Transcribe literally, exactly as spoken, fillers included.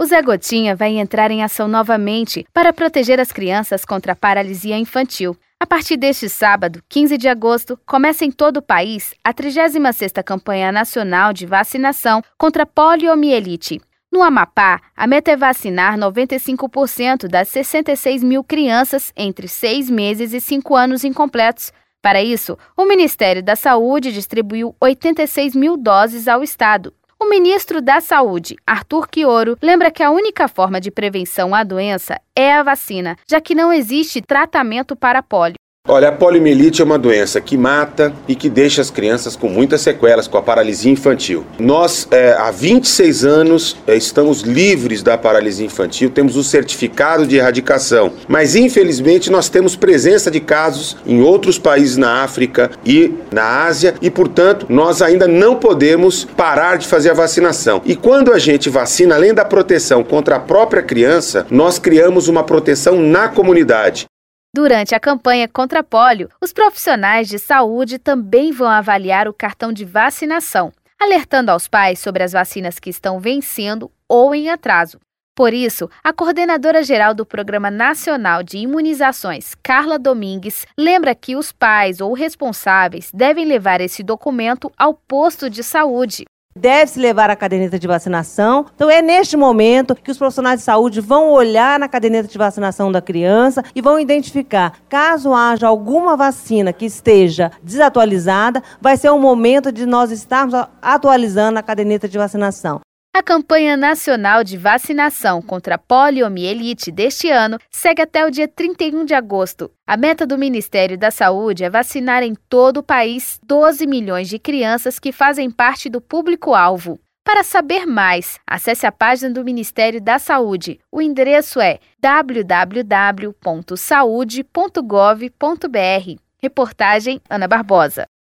o Zé Gotinha vai entrar em ação novamente para proteger as crianças contra a paralisia infantil. A partir deste sábado, quinze de agosto, começa em todo o país a trigésima sexta Campanha Nacional de Vacinação contra Poliomielite. No Amapá, a meta é vacinar noventa e cinco por cento das sessenta e seis mil crianças entre seis meses e cinco anos incompletos. Para isso, o Ministério da Saúde distribuiu oitenta e seis mil doses ao estado. O ministro da Saúde, Arthur Quioro, lembra que a única forma de prevenção à doença é a vacina, já que não existe tratamento para pólio. Olha, a poliomielite é uma doença que mata e que deixa as crianças com muitas sequelas, com a paralisia infantil. Nós, é, há vinte e seis anos, é, estamos livres da paralisia infantil, temos o certificado de erradicação, mas infelizmente nós temos presença de casos em outros países na África e na Ásia e, portanto, nós ainda não podemos parar de fazer a vacinação. E quando a gente vacina, além da proteção contra a própria criança, nós criamos uma proteção na comunidade. Durante a campanha contra pólio, os profissionais de saúde também vão avaliar o cartão de vacinação, alertando aos pais sobre as vacinas que estão vencendo ou em atraso. Por isso, a coordenadora-geral do Programa Nacional de Imunizações, Carla Domingues, lembra que os pais ou responsáveis devem levar esse documento ao posto de saúde. Deve-se levar a caderneta de vacinação. Então é neste momento que os profissionais de saúde vão olhar na caderneta de vacinação da criança e vão identificar, caso haja alguma vacina que esteja desatualizada, vai ser o momento de nós estarmos atualizando a caderneta de vacinação. A campanha nacional de vacinação contra a poliomielite deste ano segue até o dia trinta e um de agosto. A meta do Ministério da Saúde é vacinar em todo o país doze milhões de crianças que fazem parte do público-alvo. Para saber mais, acesse a página do Ministério da Saúde. O endereço é w w w ponto saude ponto gov ponto b r. Reportagem Ana Barbosa.